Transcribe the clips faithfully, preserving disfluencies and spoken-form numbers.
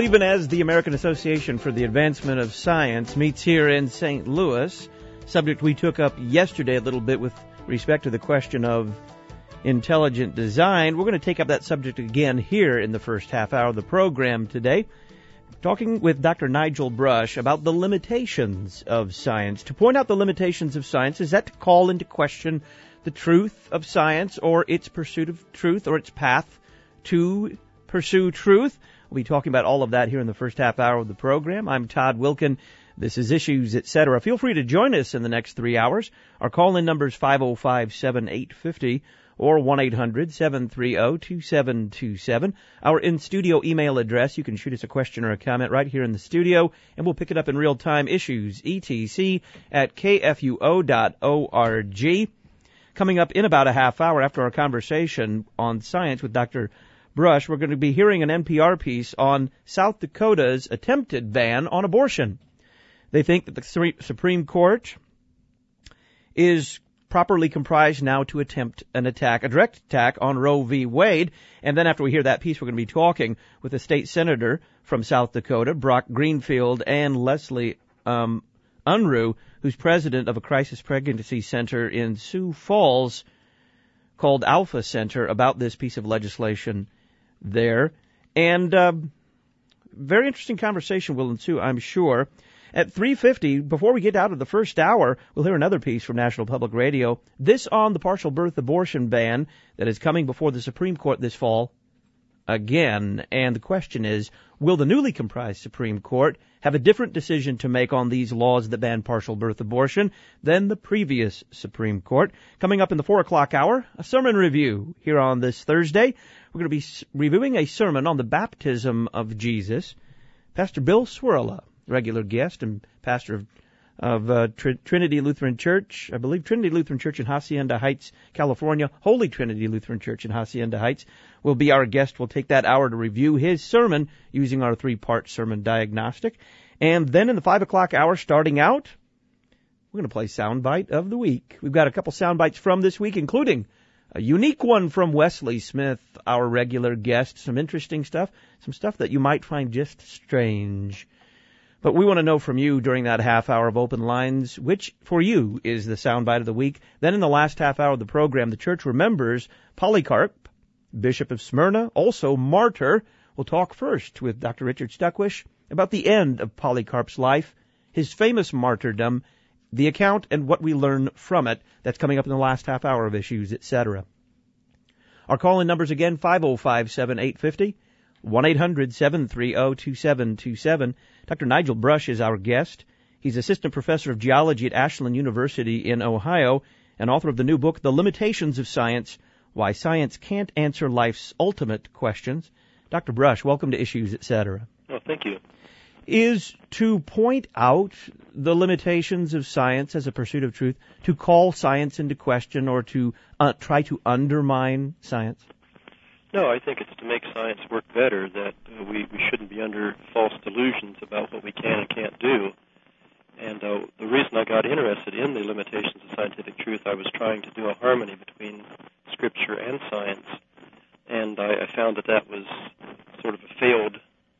even as the American Association for the Advancement of Science meets here in Saint Louis, subject we took up yesterday a little bit with respect to the question of intelligent design, we're going to take up that subject again here in the first half hour of the program today, talking with Doctor Nigel Brush about the limitations of science. To point out the limitations of science, is that to call into question the truth of science or its pursuit of truth or its path to pursue truth? We'll be talking about all of that here in the first half hour of the program. I'm Todd Wilkin. This is Issues, et cetera. Feel free to join us in the next three hours. Our call-in number is five oh five, seven eight five oh or one eight hundred, seven three oh, two seven two seven. Our in-studio email address, you can shoot us a question or a comment right here in the studio, and we'll pick it up in real time. Issues, E T C, at K F U O dot org. Coming up in about a half hour after our conversation on science with Doctor Brush, we're going to be hearing an N P R piece on South Dakota's attempted ban on abortion. They think that the Supreme Court is properly comprised now to attempt an attack, a direct attack on Roe v. Wade. And then after we hear that piece, we're going to be talking with a state senator from South Dakota, Brock Greenfield, and Leslie um, Unruh, who's president of a crisis pregnancy center in Sioux Falls called Alpha Center, about this piece of legislation there. And uh, very interesting conversation will ensue, I'm sure. At three fifty, before we get out of the first hour, we'll hear another piece from National Public Radio. This on the partial birth abortion ban that is coming before the Supreme Court this fall again. And the question is, will the newly comprised Supreme Court have a different decision to make on these laws that ban partial birth abortion than the previous Supreme Court? Coming up in the four o'clock hour, a sermon review here on this Thursday. We're going to be reviewing a sermon on the baptism of Jesus. Pastor Bill Swirla, regular guest and pastor of, of uh, Tr- Trinity Lutheran Church, I believe Trinity Lutheran Church in Hacienda Heights, California, Holy Trinity Lutheran Church in Hacienda Heights, will be our guest. We'll take that hour to review his sermon using our three-part sermon diagnostic. And then in the five o'clock hour, starting out, we're going to play Soundbite of the Week. We've got a couple soundbites from this week, including a unique one from Wesley Smith, our regular guest, some interesting stuff, some stuff that you might find just strange. But we want to know from you during that half hour of open lines, which for you is the soundbite of the week. Then in the last half hour of the program, the church remembers Polycarp, Bishop of Smyrna, also martyr. We'll talk first with Doctor Richard Stuckwish about the end of Polycarp's life, his famous martyrdom, the account and what we learn from it. That's coming up in the last half hour of Issues, et cetera. Our call-in numbers again, five oh five, seven eight five oh, one eight hundred, seven three oh, two seven two seven. Doctor Nigel Brush is our guest. He's assistant professor of geology at Ashland University in Ohio and author of the new book, The Limitations of Science, Why Science Can't Answer Life's Ultimate Questions. Doctor Brush, welcome to Issues, et cetera. Oh, thank you. Is to point out the limitations of science as a pursuit of truth, to call science into question or to uh, try to undermine science? No, I think it's to make science work better, that uh, we, we shouldn't be under false delusions about what we can and can't do. And uh, the reason I got interested in the limitations of scientific truth, I was trying to do a harmony between Scripture and science. And I, I found that that was sort of a failed,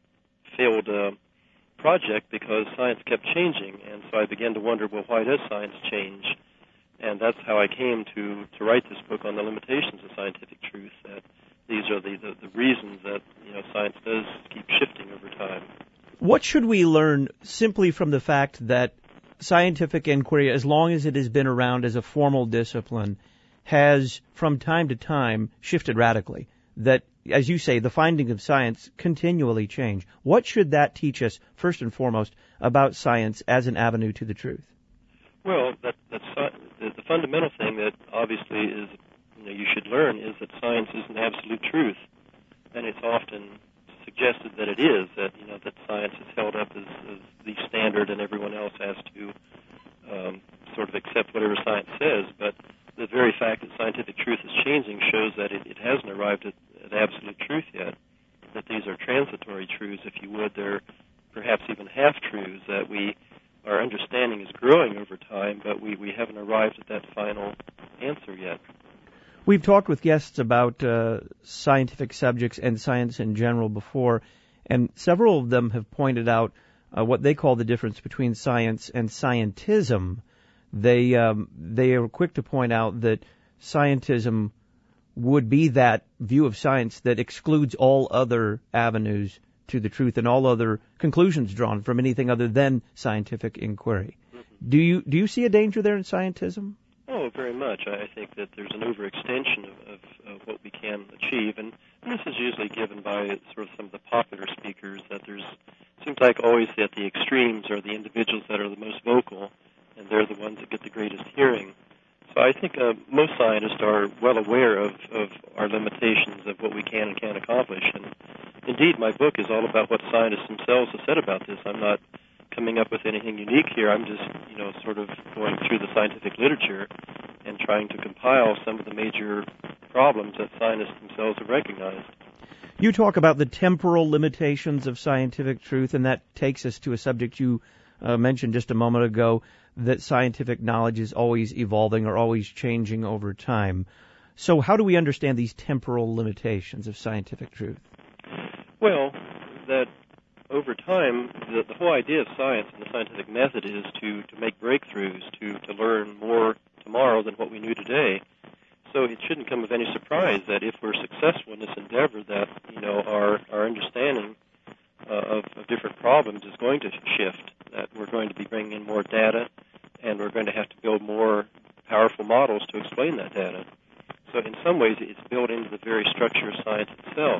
failed uh, project because science kept changing. And so I began to wonder, well, why does science change? And that's how I came to, to write this book on the limitations of scientific truth, that these are the, the, the reasons that, you know, science does keep shifting over time. What should we learn simply from the fact that scientific inquiry, as long as it has been around as a formal discipline, has from time to time shifted radically? That, as you say, the findings of science continually change. What should that teach us, first and foremost, about science as an avenue to the truth? Well, that, that's the, the fundamental thing that obviously is, you know, you should learn is that science isn't absolute truth, and it's often suggested that it is, that, you know, that science is held up as, as the standard and everyone else has to um, sort of accept whatever science says. But the very fact that scientific truth is changing shows that it, it hasn't arrived at, at absolute truth yet, that these are transitory truths, if you would. They're perhaps even half-truths, that we our understanding is growing over time, but we, we haven't arrived at that final answer yet. We've talked with guests about uh, scientific subjects and science in general before, And several of them have pointed out uh, what they call the difference between science and scientism. They um, they are quick to point out that scientism would be that view of science that excludes all other avenues to the truth and all other conclusions drawn from anything other than scientific inquiry. Mm-hmm. Do you do you see a danger there in scientism? Oh, very much. I think that there's an overextension of, of, of what we can achieve, and, and this is usually given by sort of some of the popular speakers, that there's seems like always that the extremes are the individuals that are the most vocal, and they're the ones that get the greatest hearing. So I think uh, most scientists are well aware of, of our limitations of what we can and can't accomplish, and indeed my book is all about what scientists themselves have said about this. I'm not coming up with anything unique here. I'm just, you know, sort of going through the scientific literature and trying to compile some of the major problems that scientists themselves have recognized. You talk about the temporal limitations of scientific truth, and that takes us to a subject you uh, mentioned just a moment ago, that scientific knowledge is always evolving or always changing over time. So how do we understand these temporal limitations of scientific truth? Well, that over time, the, the whole idea of science and the scientific method is to, to make breakthroughs, to, to learn more tomorrow than what we knew today. So it shouldn't come as any surprise that if we're successful in this endeavor, that, you know, our, our understanding uh, of, of different problems is going to shift, that we're going to be bringing in more data, and we're going to have to build more powerful models to explain that data. So in some ways, it's built into the very structure of science itself.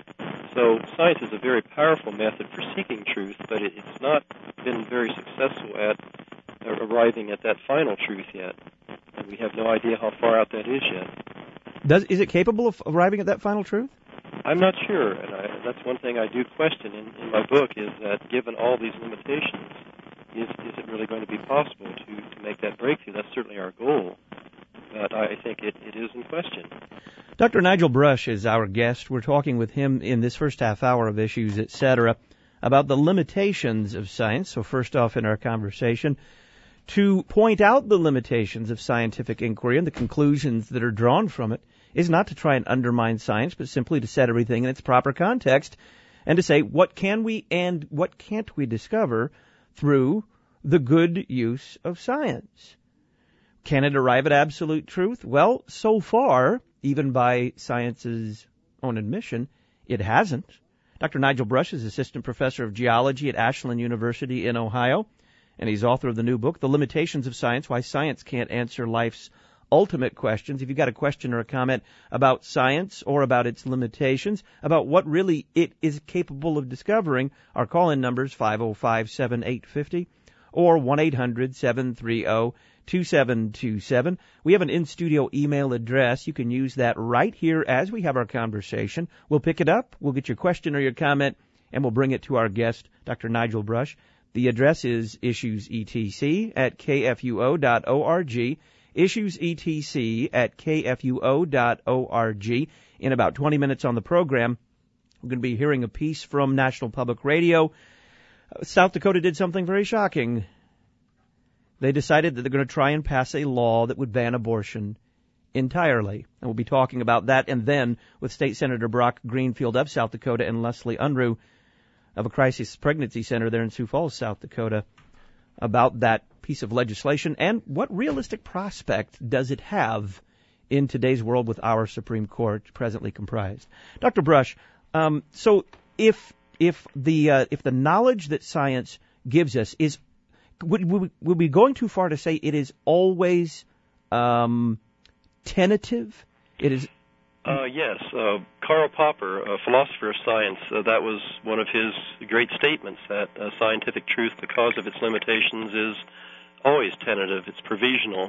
So science is a very powerful method for seeking truth, but it, it's not been very successful at uh, arriving at that final truth yet. And we have no idea how far out that is yet. Does is it capable of arriving at that final truth? I'm not sure, and I, that's one thing I do question in, in my book, is that given all these limitations, is, is it really going to be possible to, to make that breakthrough? That's certainly our goal, but I think it, it is in question. Doctor Nigel Brush is our guest. We're talking with him in this first half hour of Issues, et cetera, about the limitations of science. So first off in our conversation, to point out the limitations of scientific inquiry and the conclusions that are drawn from it is not to try and undermine science, but simply to set everything in its proper context and to say what can we and what can't we discover through the good use of science. Can it arrive at absolute truth? Well, so far, even by science's own admission, it hasn't. Doctor Nigel Brush is assistant professor of geology at Ashland University in Ohio, and he's author of the new book, The Limitations of Science, Why Science Can't Answer Life's Ultimate Questions. If you've got a question or a comment about science or about its limitations, about what really it is capable of discovering, our call-in number is five oh five, seven eight five oh or one eight hundred, seven three zero, two seven two seven. We have an in-studio email address. You can use that right here as we have our conversation. We'll pick it up, we'll get your question or your comment, and we'll bring it to our guest, Doctor Nigel Brush. The address is issuesetc at k f u o dot org, issuesetc at k f u o dot org. In about twenty minutes on the program, we're going to be hearing a piece from National Public Radio. South Dakota did something very shocking. They decided that they're going to try and pass a law that would ban abortion entirely. And we'll be talking about that and then with State Senator Brock Greenfield of South Dakota and Leslie Unruh of a crisis pregnancy center there in Sioux Falls, South Dakota, about that piece of legislation and what realistic prospect does it have in today's world with our Supreme Court presently comprised. Doctor Brush, um, so if if the uh, if the knowledge that science gives us is would would we be going too far to say it is always um, tentative? It is. Uh, yes, uh, Karl Popper, a philosopher of science, uh, that was one of his great statements, that uh, scientific truth, because of its limitations, is always tentative, it's provisional.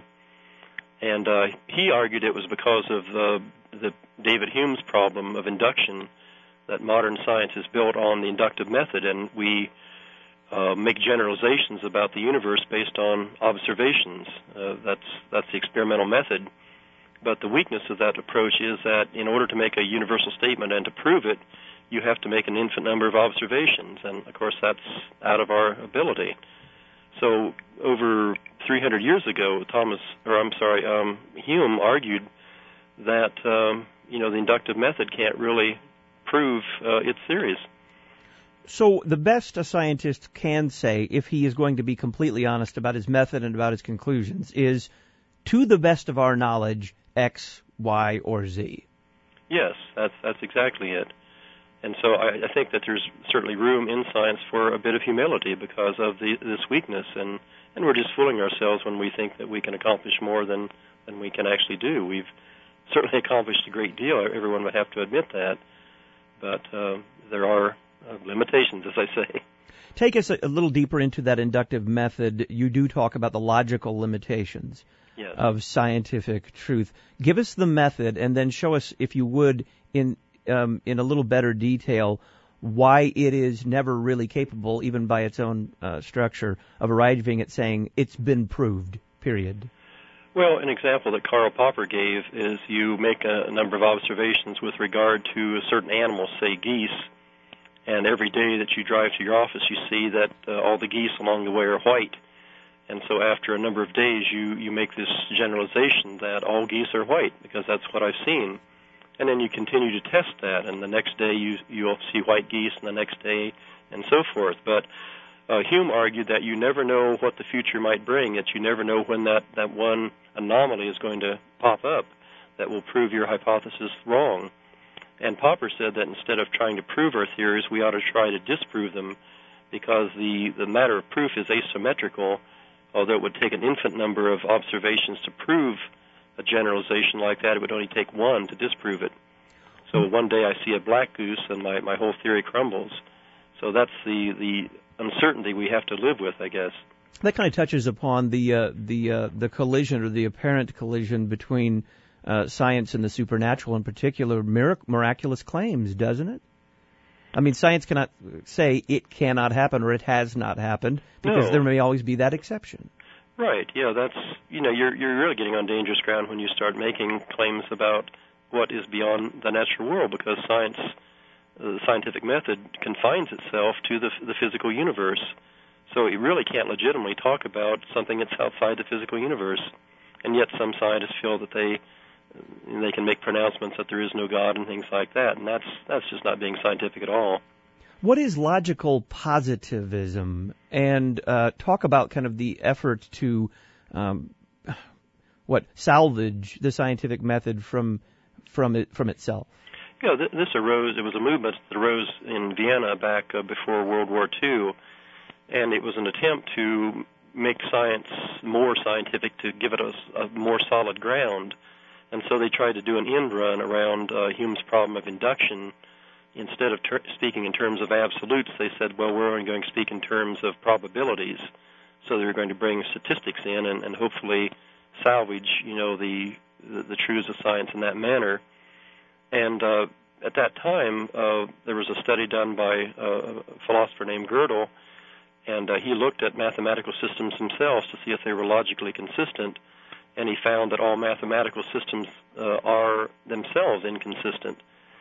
And uh, he argued it was because of uh, the David Hume's problem of induction, that modern science is built on the inductive method, and we uh, make generalizations about the universe based on observations. Uh, that's that's the experimental method. But the weakness of that approach is that in order to make a universal statement and to prove it, you have to make an infinite number of observations, and of course that's out of our ability. So over three hundred years ago, Thomas, or I'm sorry, um, Hume argued that um, you know the inductive method can't really prove uh, its theories. So the best a scientist can say, if he is going to be completely honest about his method and about his conclusions, is, to the best of our knowledge, X, Y, or Z. Yes, that's that's exactly it. And so I, I think that there's certainly room in science for a bit of humility because of the, this weakness, and, and we're just fooling ourselves when we think that we can accomplish more than, than we can actually do. We've certainly accomplished a great deal. Everyone would have to admit that. But uh, there are uh, limitations, as I say. Take us a, a little deeper into that inductive method. You do talk about the logical limitations yes. of scientific truth. Give us the method, and then show us, if you would, in um, in a little better detail, why it is never really capable, even by its own uh, structure, of arriving at saying it's been proved, period. Well, an example that Karl Popper gave is you make a, a number of observations with regard to a certain animal, say geese, and every day that you drive to your office you see that uh, all the geese along the way are white. And so after a number of days you, you make this generalization that all geese are white because that's what I've seen. And then you continue to test that, and the next day you, you'll see white geese, and the next day, and so forth. But uh, Hume argued that you never know what the future might bring, that you never know when that, that one anomaly is going to pop up that will prove your hypothesis wrong. And Popper said that instead of trying to prove our theories, we ought to try to disprove them, because the, the matter of proof is asymmetrical, although it would take an infinite number of observations to prove a generalization like that. It would only take one to disprove it. So one day I see a black goose and my, my whole theory crumbles. So that's the, the uncertainty we have to live with, I guess. That kind of touches upon the uh, the uh, the collision, or the apparent collision, between uh, science and the supernatural, in particular mirac- miraculous claims, doesn't it? I mean, science cannot say it cannot happen or it has not happened, because no. there may always be that exception. Right, yeah, that's, you know, you're you're really getting on dangerous ground when you start making claims about what is beyond the natural world, because science, uh, the scientific method, confines itself to the the physical universe. So you really can't legitimately talk about something that's outside the physical universe. And yet some scientists feel that they they can make pronouncements that there is no God and things like that, and that's that's just not being scientific at all. What is logical positivism? And uh, talk about kind of the effort to, um, what, salvage the scientific method from from it from itself. Yeah, th- this arose. It was a movement that arose in Vienna back uh, before World War Two, and it was an attempt to make science more scientific, to give it a, a more solid ground. And so they tried to do an end run around uh, Hume's problem of induction. Instead of ter- speaking in terms of absolutes, they said, well, we're only going to speak in terms of probabilities. So they were going to bring statistics in and, and hopefully salvage, you know, the, the the truths of science in that manner. And uh, at that time, uh, there was a study done by uh, a philosopher named Gödel, and uh, he looked at mathematical systems themselves to see if they were logically consistent, and he found that all mathematical systems uh, are themselves inconsistent.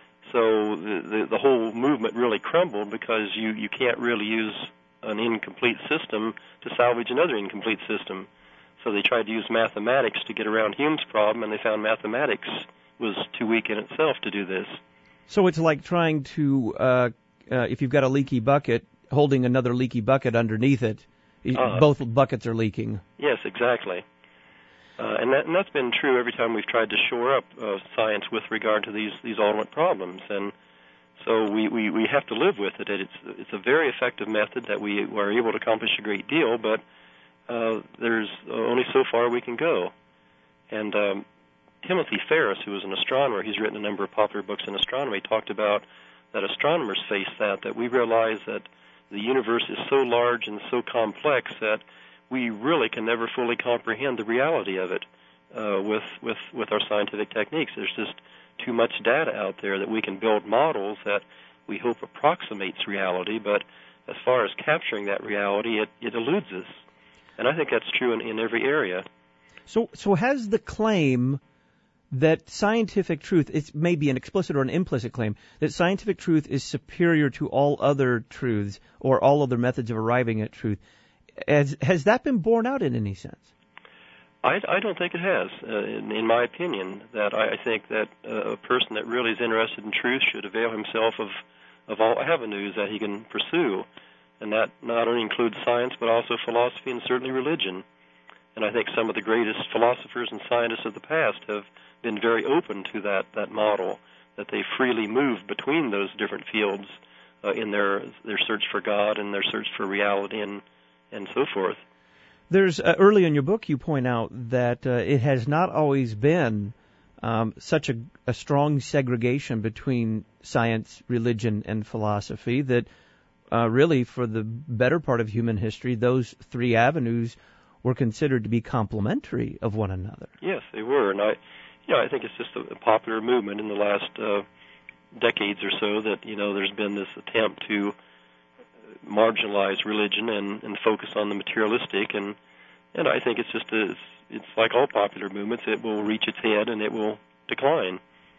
So the, the, the whole movement really crumbled, because you, you can't really use an incomplete system to salvage another incomplete system. So they tried to use mathematics to get around Hume's problem, and they found mathematics was too weak in itself to do this. So it's like trying to, uh, uh, if you've got a leaky bucket, holding another leaky bucket underneath it, uh, both buckets are leaking. Yes, exactly. Uh, and, that, and that's been true every time we've tried to shore up uh, science with regard to these, these ultimate problems. And so we, we, we have to live with it. It's, it's a very effective method that we are able to accomplish a great deal, but uh, there's only so far we can go. And um, Timothy Ferris, who is an astronomer, he's written a number of popular books in astronomy, talked about that astronomers face that, that we realize that the universe is so large and so complex that we really can never fully comprehend the reality of it uh, with, with, with our scientific techniques. There's just too much data out there that we can build models that we hope approximates reality, but as far as capturing that reality, it, it eludes us. And I think that's true in, in every area. So, so has the claim that scientific truth, it may be an explicit or an implicit claim, that scientific truth is superior to all other truths or all other methods of arriving at truth, Has, has that been borne out in any sense? I, I don't think it has, uh, in, in my opinion. That I, I think that uh, a person that really is interested in truth should avail himself of of all avenues that he can pursue. And that not only includes science, but also philosophy and certainly religion. And I think some of the greatest philosophers and scientists of the past have been very open to that, that model, that they freely move between those different fields uh, in their their search for God and their search for reality and, and so forth. There's uh, early in your book you point out that uh, it has not always been um, such a, a strong segregation between science, religion, and philosophy, that uh, really for the better part of human history, those three avenues were considered to be complementary of one another. Yes, they were, and I, you know, I think it's just a, a popular movement in the last uh, decades or so that, you know, there's been this attempt to marginalize religion and, and focus on the materialistic, and and I think it's just a, it's, it's like all popular movements. It will reach its head and it will decline,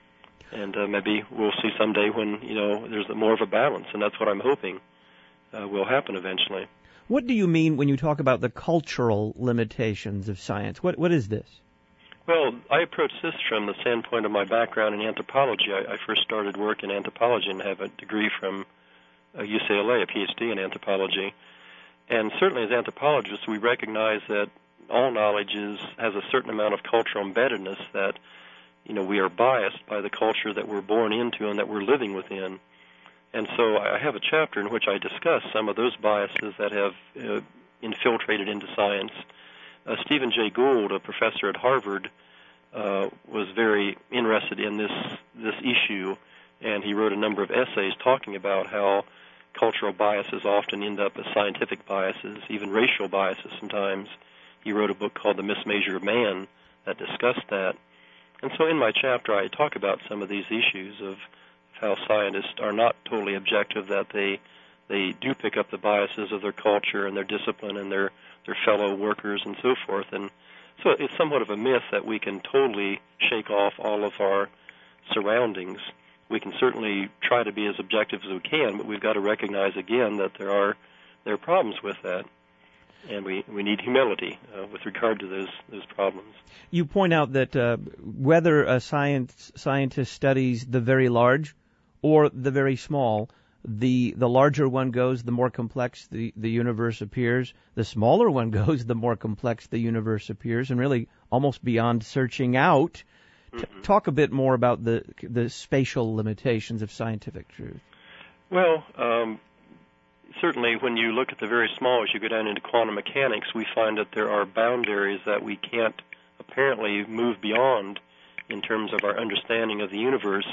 and uh, maybe we'll see someday when, you know, there's more of a balance, and that's what I'm hoping uh, will happen eventually. What do you mean when you talk about the cultural limitations of science? What what is this? Well, I approach this from the standpoint of my background in anthropology. I, I first started work in anthropology and have a degree from uh, U C L A, a P H D in anthropology. And certainly as anthropologists, we recognize that all knowledge is, has a certain amount of cultural embeddedness, that, you know, we are biased by the culture that we're born into and that we're living within. And so I have a chapter in which I discuss some of those biases that have uh, infiltrated into science. Uh, Stephen Jay Gould, a professor at Harvard, uh, was very interested in this this issue, and he wrote a number of essays talking about how cultural biases often end up as scientific biases, even racial biases sometimes. He wrote a book called The Mismeasure of Man that discussed that. And so in my chapter I talk about some of these issues of how scientists are not totally objective, that they they do pick up the biases of their culture and their discipline and their, their fellow workers and so forth. And so it's somewhat of a myth that we can totally shake off all of our surroundings. We can certainly try to be as objective as we can, but we've got to recognize again that there are there are problems with that, and we, we need humility uh, with regard to those those problems. You point out that uh, whether a science scientist studies the very large or the very small, the the larger one goes, the more complex the, the universe appears. The smaller one goes, the more complex the universe appears, and really almost beyond searching out. Mm-hmm. Talk a bit more about the the spatial limitations of scientific truth. Well, um, certainly when you look at the very small, as you go down into quantum mechanics, we find that there are boundaries that we can't apparently move beyond in terms of our understanding of the universe.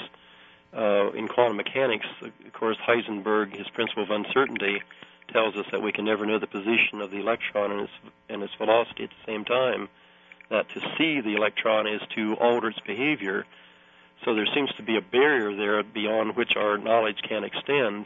Uh, in quantum mechanics, of course, Heisenberg, his principle of uncertainty, tells us that we can never know the position of the electron and its, and its velocity at the same time, that to see the electron is to alter its behavior. So there seems to be a barrier there beyond which our knowledge can extend.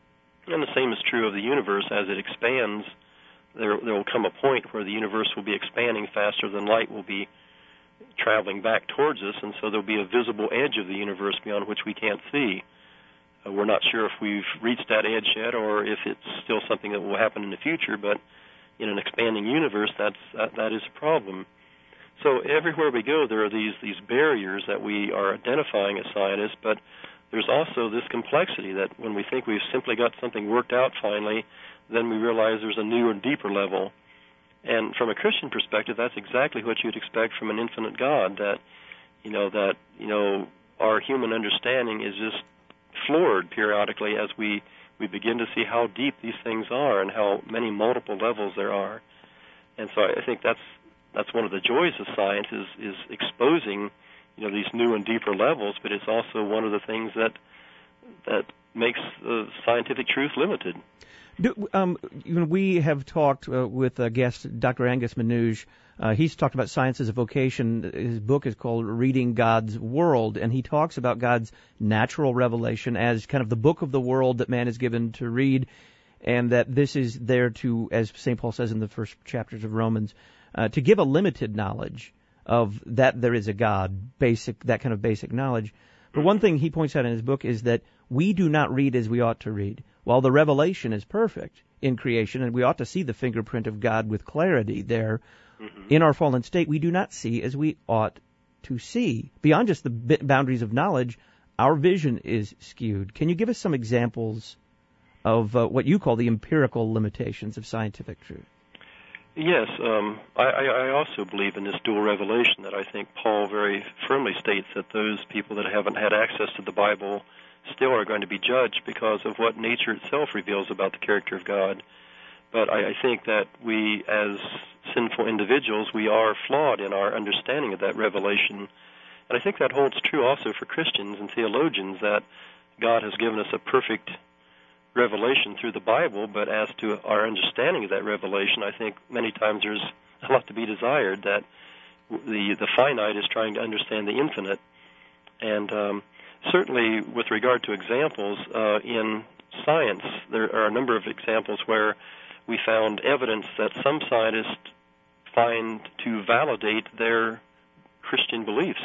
And the same is true of the universe. As it expands, there, there will come a point where the universe will be expanding faster than light will be traveling back towards us, and so there'll be a visible edge of the universe beyond which we can't see. Uh, we're not sure if we've reached that edge yet or if it's still something that will happen in the future, but in an expanding universe, that's, that, that is a problem. So everywhere we go, there are these, these barriers that we are identifying as scientists, but there's also this complexity that when we think we've simply got something worked out finally, then we realize there's a new and deeper level. And from a Christian perspective, that's exactly what you'd expect from an infinite God, that, you know, that, you know, our human understanding is just floored periodically as we, we begin to see how deep these things are and how many multiple levels there are. And so I think that's that's one of the joys of science is, is exposing, you know, these new and deeper levels, but it's also one of the things that that makes uh, scientific truth limited. Do, um, we have talked uh, with a guest, Doctor Angus Manouge. Uh, he's talked about science as a vocation. His book is called Reading God's World, and he talks about God's natural revelation as kind of the book of the world that man is given to read, and that this is there to, as Saint Paul says in the first chapters of Romans, uh, to give a limited knowledge of that there is a God, basic that kind of basic knowledge. But one thing he points out in his book is that we do not read as we ought to read. While the revelation is perfect in creation, and we ought to see the fingerprint of God with clarity there, mm-hmm. in our fallen state, we do not see as we ought to see. Beyond just the boundaries of knowledge, our vision is skewed. Can you give us some examples of uh, what you call the empirical limitations of scientific truth? Yes, um, I, I also believe in this dual revelation that I think Paul very firmly states that those people that haven't had access to the Bible still are going to be judged because of what nature itself reveals about the character of God. But I, I think that we, as sinful individuals, we are flawed in our understanding of that revelation. And I think that holds true also for Christians and theologians, that God has given us a perfect revelation through the Bible, but as to our understanding of that revelation, I think many times there's a lot to be desired, that the the finite is trying to understand the infinite. And um, certainly with regard to examples, uh, in science, there are a number of examples where we found evidence that some scientists find to validate their Christian beliefs.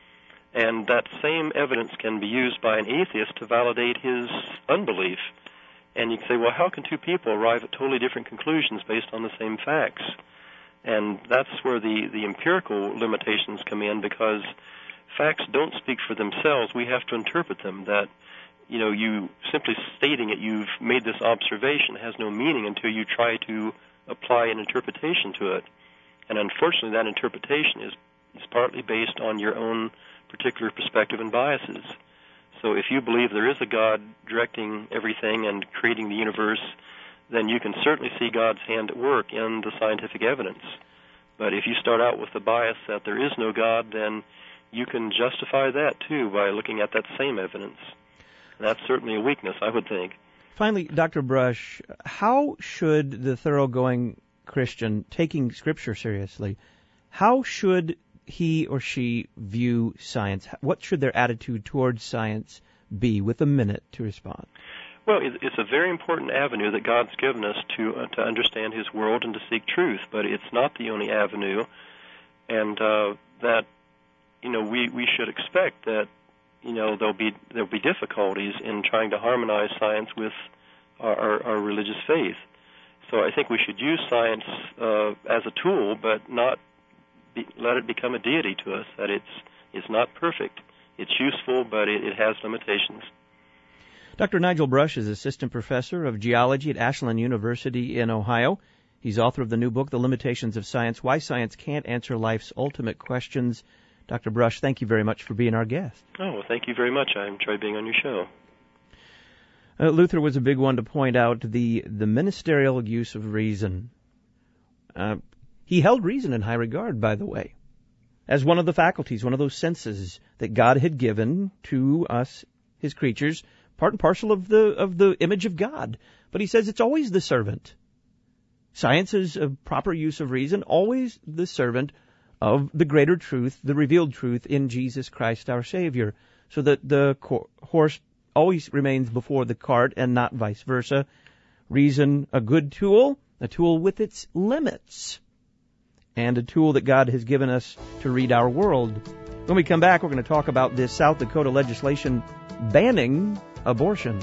And that same evidence can be used by an atheist to validate his unbelief. And you can say, well, how can two people arrive at totally different conclusions based on the same facts? And that's where the, the empirical limitations come in, because facts don't speak for themselves. We have to interpret them. That, you know, you simply stating it, you've made this observation, has no meaning until you try to apply an interpretation to it. And unfortunately, that interpretation is, is partly based on your own particular perspective and biases. So if you believe there is a God directing everything and creating the universe, then you can certainly see God's hand at work in the scientific evidence. But if you start out with the bias that there is no God, then you can justify that too by looking at that same evidence. And that's certainly a weakness, I would think. Finally, Doctor Brush, how should the thoroughgoing Christian, taking Scripture seriously, how should he or she view science? What should their attitude towards science be? With a minute to respond. Well, it's a very important avenue that God's given us to uh, to understand His world and to seek truth, but it's not the only avenue, and uh, that you know we, we should expect that you know there'll be there'll be difficulties in trying to harmonize science with our, our, our religious faith. So I think we should use science uh, as a tool, but not Be, let it become a deity to us, that it's it's not perfect. It's useful, but it, it has limitations. Doctor Nigel Brush is Assistant Professor of Geology at Ashland University in Ohio. He's author of the new book, The Limitations of Science, Why Science Can't Answer Life's Ultimate Questions. Doctor Brush, thank you very much for being our guest. Oh, well, thank you very much. I enjoyed being on your show. Uh, Luther was a big one to point out the, the ministerial use of reason. Uh, He held reason in high regard, by the way, as one of the faculties, one of those senses that God had given to us, His creatures, part and parcel of the of the image of God. But he says it's always the servant. Science is a proper use of reason, always the servant of the greater truth, the revealed truth in Jesus Christ our Savior, so that the co- horse always remains before the cart and not vice versa. Reason, a good tool, a tool with its limits, and a tool that God has given us to read our world. When we come back, we're going to talk about this South Dakota legislation banning abortion.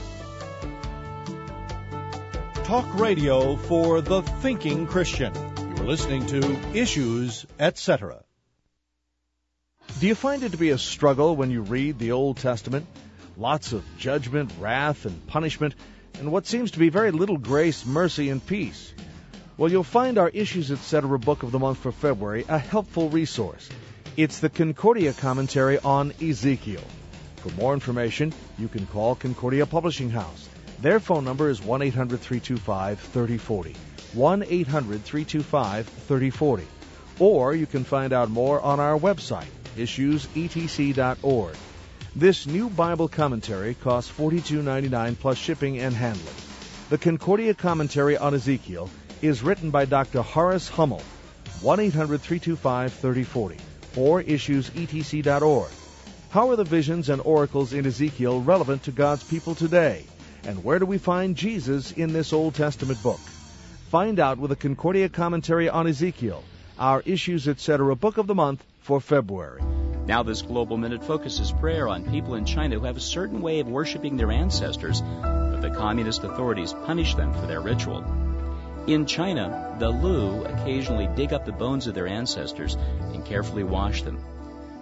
Talk radio for the thinking Christian. You're listening to Issues, et cetera. Do you find it to be a struggle when you read the Old Testament? Lots of judgment, wrath, and punishment, and what seems to be very little grace, mercy, and peace. Well, you'll find our Issues, et cetera book of the month for February a helpful resource. It's the Concordia Commentary on Ezekiel. For more information, you can call Concordia Publishing House. Their phone number is one eight hundred three two five three oh four oh, one eight hundred three two five three oh four oh. Or you can find out more on our website, issues e t c dot org. This new Bible commentary costs forty-two ninety-nine plus shipping and handling. The Concordia Commentary on Ezekiel is written by Doctor Horace Hummel, one eight hundred three two five three oh four oh, or issues e t c dot org. How are the visions and oracles in Ezekiel relevant to God's people today? And where do we find Jesus in this Old Testament book? Find out with a Concordia Commentary on Ezekiel, our Issues, et cetera book of the month for February. Now this Global Minute focuses prayer on people in China who have a certain way of worshiping their ancestors, but the communist authorities punish them for their ritual. In China, the Lu occasionally dig up the bones of their ancestors and carefully wash them.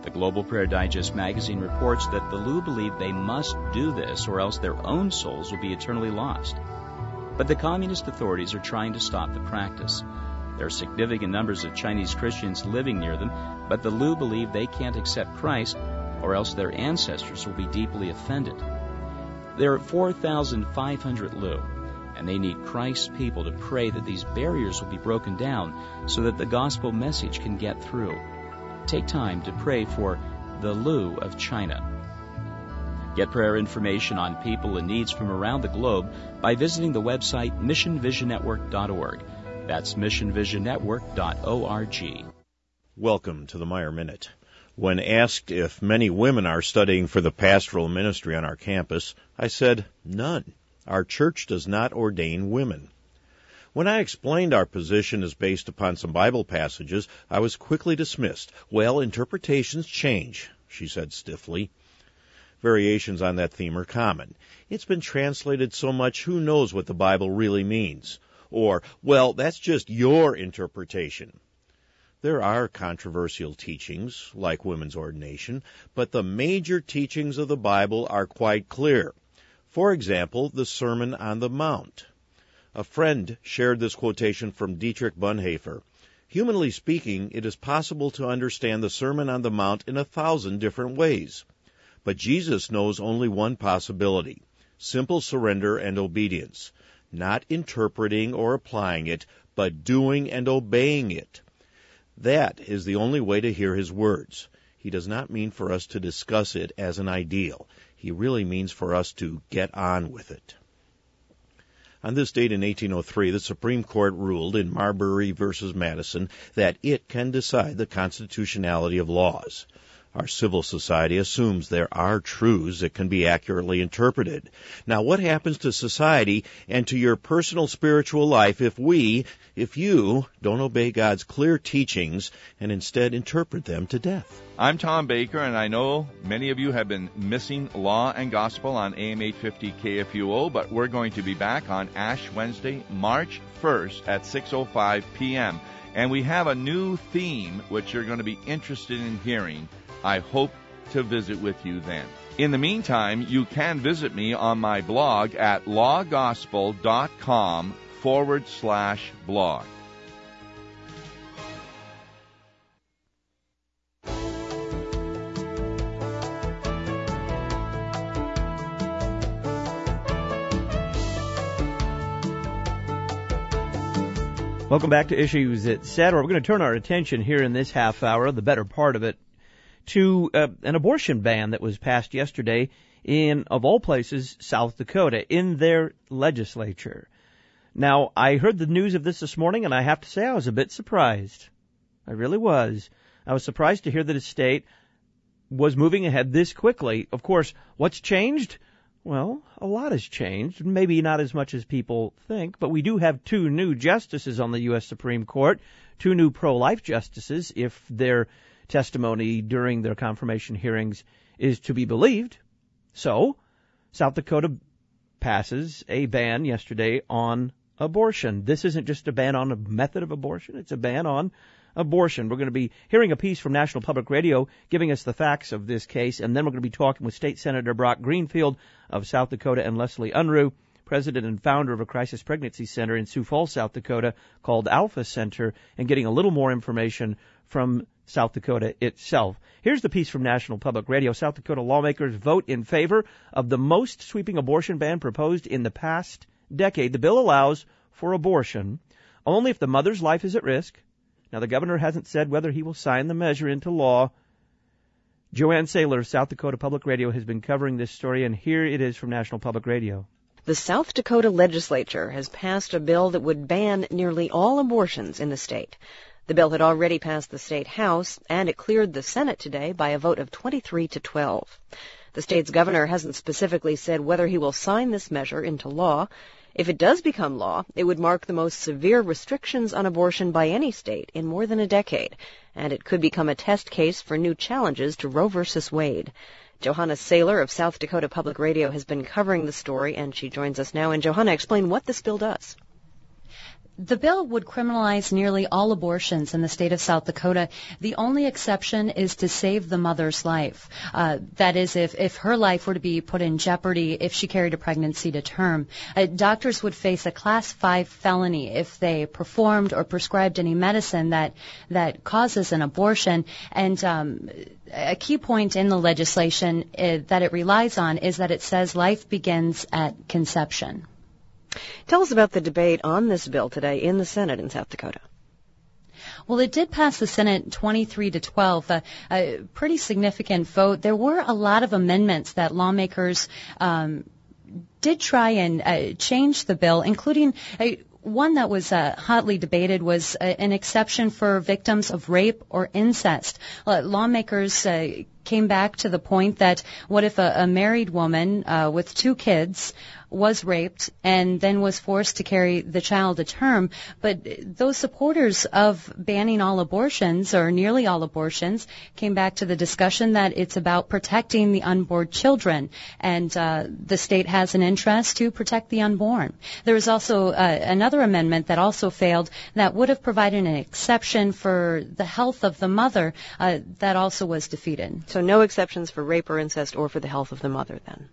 The Global Prayer Digest magazine reports that the Lu believe they must do this or else their own souls will be eternally lost. But the communist authorities are trying to stop the practice. There are significant numbers of Chinese Christians living near them, but the Lu believe they can't accept Christ or else their ancestors will be deeply offended. There are four thousand five hundred Lu, and they need Christ's people to pray that these barriers will be broken down so that the gospel message can get through. Take time to pray for the Lu of China. Get prayer information on people and needs from around the globe by visiting the website mission vision network dot org. That's mission vision network dot org. Welcome to the Meyer Minute. When asked if many women are studying for the pastoral ministry on our campus, I said, none. Our church does not ordain women. When I explained our position is based upon some Bible passages, I was quickly dismissed. Well, interpretations change, she said stiffly. Variations on that theme are common. It's been translated so much, who knows what the Bible really means? Or, well, that's just your interpretation. There are controversial teachings, like women's ordination, but the major teachings of the Bible are quite clear. For example, the Sermon on the Mount. A friend shared this quotation from Dietrich Bonhoeffer. Humanly speaking, it is possible to understand the Sermon on the Mount in a thousand different ways. But Jesus knows only one possibility, simple surrender and obedience, not interpreting or applying it, but doing and obeying it. That is the only way to hear his words. He does not mean for us to discuss it as an ideal. He really means for us to get on with it. On this date in eighteen oh three, the Supreme Court ruled in Marbury versus Madison that it can decide the constitutionality of laws. Our civil society assumes there are truths that can be accurately interpreted. Now, what happens to society and to your personal spiritual life if we, if you, don't obey God's clear teachings and instead interpret them to death? I'm Tom Baker, and I know many of you have been missing Law and Gospel on A M eight fifty K F U O, but we're going to be back on Ash Wednesday, March first at six oh five p.m. And we have a new theme which you're going to be interested in hearing. I hope to visit with you then. In the meantime, you can visit me on my blog at lawgospel.com forward slash blog. Welcome back to Issues Etc. We're going to turn our attention here in this half hour, the better part of it, to uh, an abortion ban that was passed yesterday in, of all places, South Dakota, in their legislature. Now, I heard the news of this this morning, and I have to say I was a bit surprised. I really was. I was surprised to hear that a state was moving ahead this quickly. Of course, what's changed? Well, a lot has changed, maybe not as much as people think, but we do have two new justices on the U S Supreme Court, two new pro-life justices, if their testimony during their confirmation hearings is to be believed. So, South Dakota passes a ban yesterday on abortion. This isn't just a ban on a method of abortion, it's a ban on abortion. We're going to be hearing a piece from National Public Radio giving us the facts of this case, and then we're going to be talking with State Senator Brock Greenfield of South Dakota and Leslie Unruh, president and founder of a crisis pregnancy center in Sioux Falls, South Dakota, called Alpha Center, and getting a little more information from South Dakota itself. Here's the piece from National Public Radio. South Dakota lawmakers vote in favor of the most sweeping abortion ban proposed in the past decade. The bill allows for abortion only if the mother's life is at risk. Now, the governor hasn't said whether he will sign the measure into law. Joanne Saylor of South Dakota Public Radio has been covering this story, and here it is from National Public Radio. The South Dakota legislature has passed a bill that would ban nearly all abortions in the state. The bill had already passed the state House, and it cleared the Senate today by a vote of twenty-three to twelve. The state's governor hasn't specifically said whether he will sign this measure into law. If it does become law, it would mark the most severe restrictions on abortion by any state in more than a decade, and it could become a test case for new challenges to Roe versus Wade. Johanna Saylor of South Dakota Public Radio has been covering the story, and she joins us now. And Johanna, explain what this bill does. The bill would criminalize nearly all abortions in the state of South Dakota. The only exception is to save the mother's life. Uh, that is, if, if her life were to be put in jeopardy if she carried a pregnancy to term. Uh, doctors would face a Class five felony if they performed or prescribed any medicine that, that causes an abortion. And um, a key point in the legislation uh, that it relies on is that it says life begins at conception. Tell us about the debate on this bill today in the Senate in South Dakota. Well, it did pass the Senate twenty-three to twelve, a, a pretty significant vote. There were a lot of amendments that lawmakers um, did try and uh, change the bill, including a one that was uh, hotly debated was uh, an exception for victims of rape or incest. Uh, lawmakers uh, came back to the point that what if a, a married woman uh, with two kids was raped and then was forced to carry the child to term? But those supporters of banning all abortions, or nearly all abortions, came back to the discussion that it's about protecting the unborn children, and uh, the state has an interest to protect the unborn. There was also uh, another amendment that also failed that would have provided an exception for the health of the mother. Uh, that also was defeated. So no exceptions for rape or incest or for the health of the mother, then?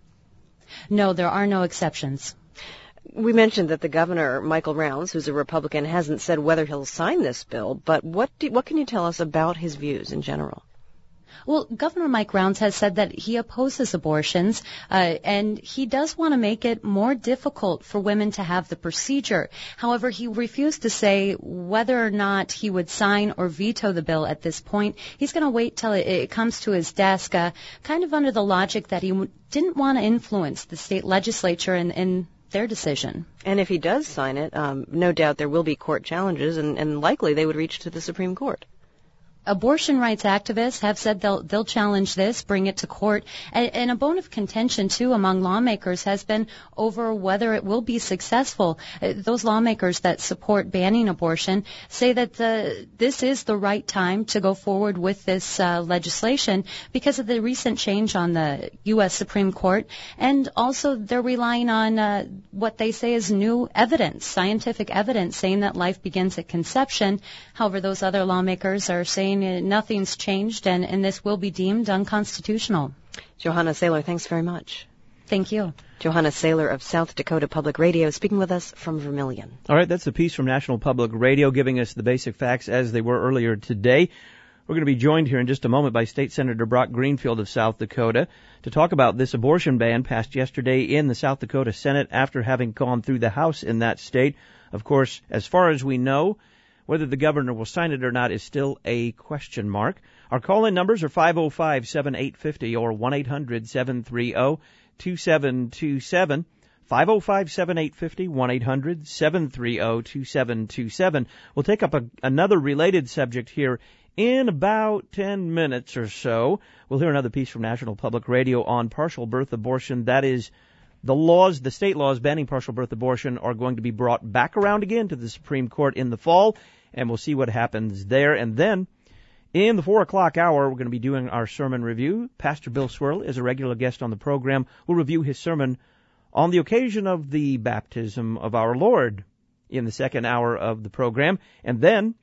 No, there are no exceptions. We mentioned that the governor, Michael Rounds, who's a Republican, hasn't said whether he'll sign this bill, but what do, what can you tell us about his views in general? Well, Governor Mike Rounds has said that he opposes abortions, uh, and he does want to make it more difficult for women to have the procedure. However, he refused to say whether or not he would sign or veto the bill at this point. He's going to wait till it, it comes to his desk, uh, kind of under the logic that he w- didn't want to influence the state legislature in, in their decision. And if he does sign it, um, no doubt there will be court challenges, and, and likely they would reach to the Supreme Court. Abortion rights activists have said they'll they'll challenge this, bring it to court, and, and a bone of contention too among lawmakers has been over whether it will be successful. Uh, those lawmakers that support banning abortion say that the, this is the right time to go forward with this uh, legislation because of the recent change on the U S Supreme Court, and also they're relying on uh, what they say is new evidence, scientific evidence, saying that life begins at conception. However, those other lawmakers are saying nothing's changed, and, and this will be deemed unconstitutional. Johanna Saylor, thanks very much. Thank you. Johanna Saylor of South Dakota Public Radio speaking with us from Vermilion. All right, that's a piece from National Public Radio giving us the basic facts as they were earlier today. We're going to be joined here in just a moment by State Senator Brock Greenfield of South Dakota to talk about this abortion ban passed yesterday in the South Dakota Senate after having gone through the House in that state. Of course, as far as we know, whether the governor will sign it or not is still a question mark. Our call-in numbers are five oh five, seven eight five oh or one eight hundred, seven three oh, two seven two seven. five oh five, seven eight five oh, one eight hundred, seven three oh, two seven two seven. We'll take up a, another related subject here in about ten minutes or so. We'll hear another piece from National Public Radio on partial birth abortion. That is, the laws, the state laws banning partial birth abortion are going to be brought back around again to the Supreme Court in the fall, and we'll see what happens there. And then in the four o'clock hour, we're going to be doing our sermon review. Pastor Bill Swirl is a regular guest on the program. We'll review his sermon on the occasion of the baptism of our Lord in the second hour of the program. And then